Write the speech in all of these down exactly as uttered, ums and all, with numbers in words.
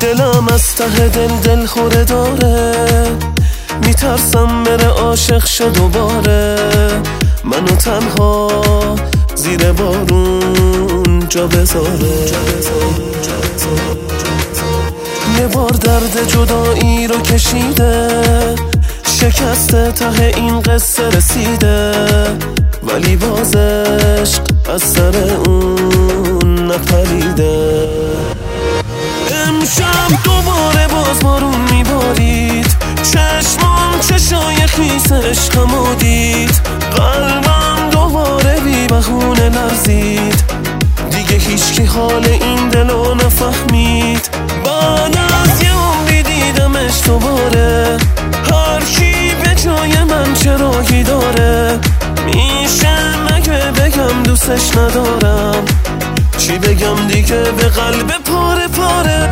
دلم از ته دل دل خوره داره، میترسم بره عاشق شه دوباره، منو تنها زیر بارون جا بذاره. یه بار درد جدایی رو کشیده، شکسته ته این قصه رسیده، ولی باز عشق از سر اون نپریده. امشب دوباره باز بارون میبارید، چشمام چشای خیس عشقمو دید، قلبم دوباره بی بهونه لرزید، دیگه هیچکی حال این دلو نفهمید. بعد از یه عمری دیدمش دوباره، هر کی به جای من چراغی داره، میشه مگه بگم دوستش ندارم، چی بگم دیگه به قلب پاره پاره.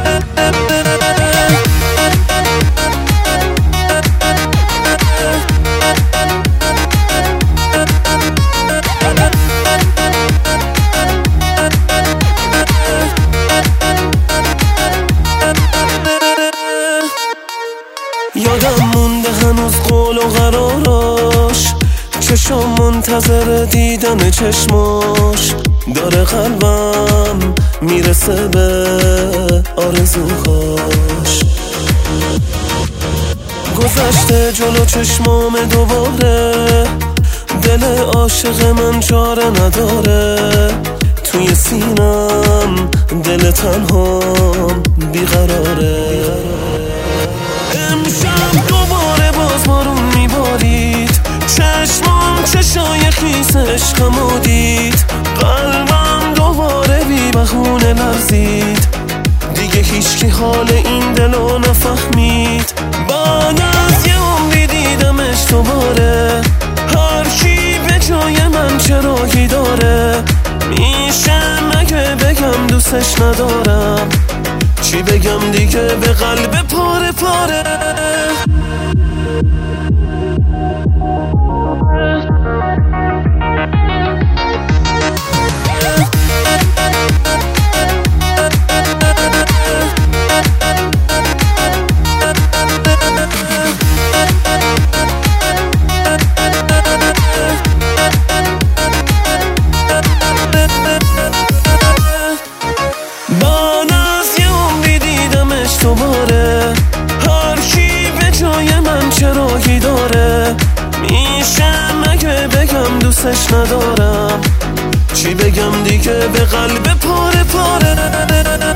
یادم مونده هنوز قول و قراراش، چشم منتظر دیدن چشماش، داره قلبم میرسه به آرزوهاش. گذشته جلو چشمام دوباره، دل عاشق من چاره نداره، توی سینم دل تنهام بیقراره. امشب دوباره باز بارون میبارید، چشمام چشای خیس عشقمو دید، قلبم دوباره بی بهونه لرزید، دیگه هیچکی حال این دلو نفهمید. بعد از یه عمری دیدمش دوباره، هر کی به جای من چراغی داره، میشه مگه بگم دوستش ندارم، چی بگم دیگه به قلب پاره پاره. دوباره هر کی به جای من چراغی داره، میشه مگه بگم دوستش ندارم، چی بگم دیگه به قلب پاره پاره.